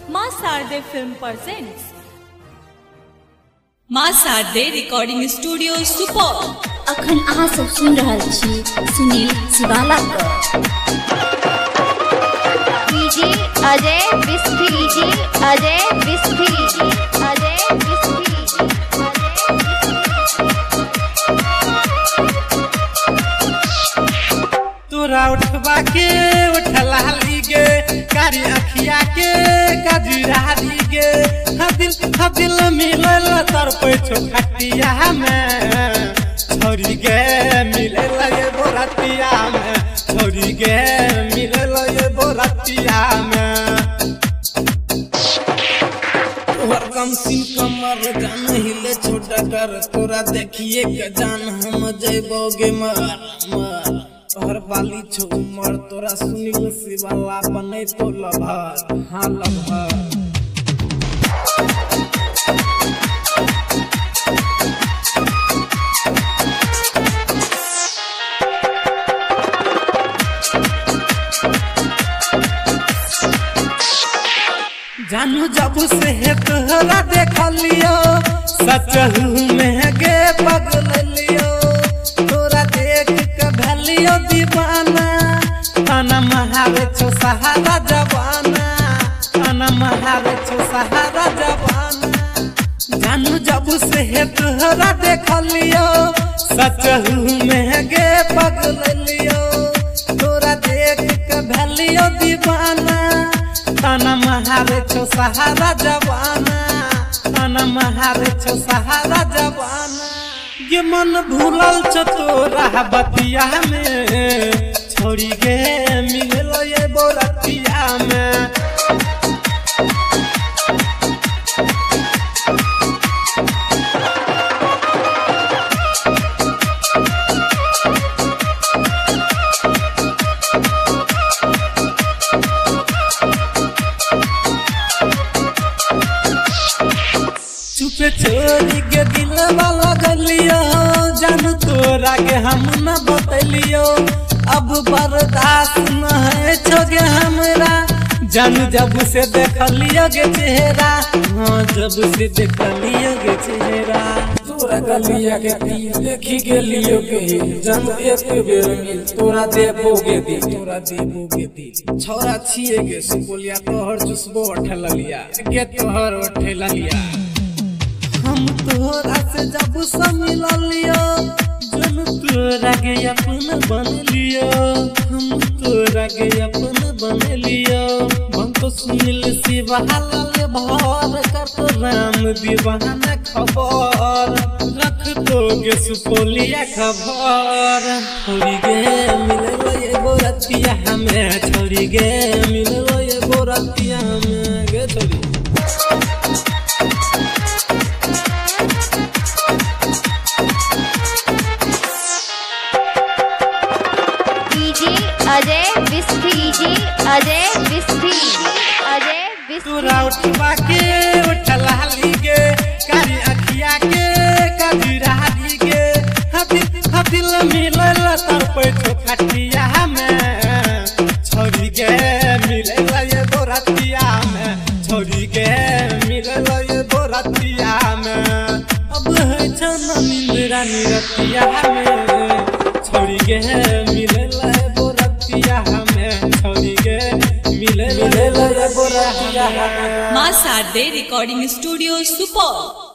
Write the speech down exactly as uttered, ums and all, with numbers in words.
माँ Sharde film presents माँ Sharde recording studio Supaul. अखन अहाँ सब सुन रहल छी सुनील शिवाला के डीजे अजय बिस्फी डीजे अजय बिस्फी अजय बिस्फी तोरा उठवा के उठला लीगे कारी अखिया के गजरारी गे हदिल हदिल मिलल तर पैछो खटिया में छोरी गे मिलल ये बोरतिया में छोरी गे मिलल ये बोरतिया में तोहर कम सिन कमर जान हिले छोटा कर तोरा देखिए के जान हम जइबोगे मर मर तोहर बाली छो उमर तोरा सुनील शिवाला बने तो लभर हाँ लभर जानू जब से है तोहरा देख लियो सचहू में गे पगल लियो तोरा देख के भलियो दीवाना तना महारे छो सहारा जवाना तना महारे छो सहारा जवाना जानू जब से है तोहरा देख लियो सचहू में गे पगल लियो तोरा देख के भलियो दीवाना तना महारे छो सहारा जवाना तना महारे छो सहारा जवाना ये मन भूलल छ तोरा बतिया में छोड़ी गे मिलल ये बोरतिया में चुपे छोड़ी के दिल वाला गलियो जानू तोरा के हम न बतलियो अब बर्दाश्त न है छोगे हमरा जानू जब से देखलियो गे चेहरा हाँ जब से देखलियो गे चेहरा तोरा गलिया के दिल देखी गेलियो के जब एक बेर मिल तोरा देबोगे दिल तोरा देबोगे दिल छोरा छिए गे सुपोलिया तोहर जुसबो उठलिया के तोहर उठलिया हम तोरा से जब से मिलियो जन तोरा के अपन बन लियो हम तोरा के अपन बन लियो हम तो सुनील शिवाला ले भर कर तो राम दीवाना खबर रख दोगे सुपोलिया खबर छोड़ी गे मिलल ये बोरतिया हमें छोड़ी गे मिलल ये बोरतिया हमें गे छोड़ी अजय बिस्फी जी अजय बिस्फी अजय बिस्फी तोरा उठवा के उठला लीगे कारी अखिया के गजरारी गे हदिल हदिल मिलल तर पैछो खटिया में छोरी गे मिलल ये बोरतिया में छोरी गे मिलल ये बोरतिया में अब है छन निंद्रा निरतिया में छोरी गे मिलल माँ शारदे रिकॉर्डिंग स्टूडियो सुपौल।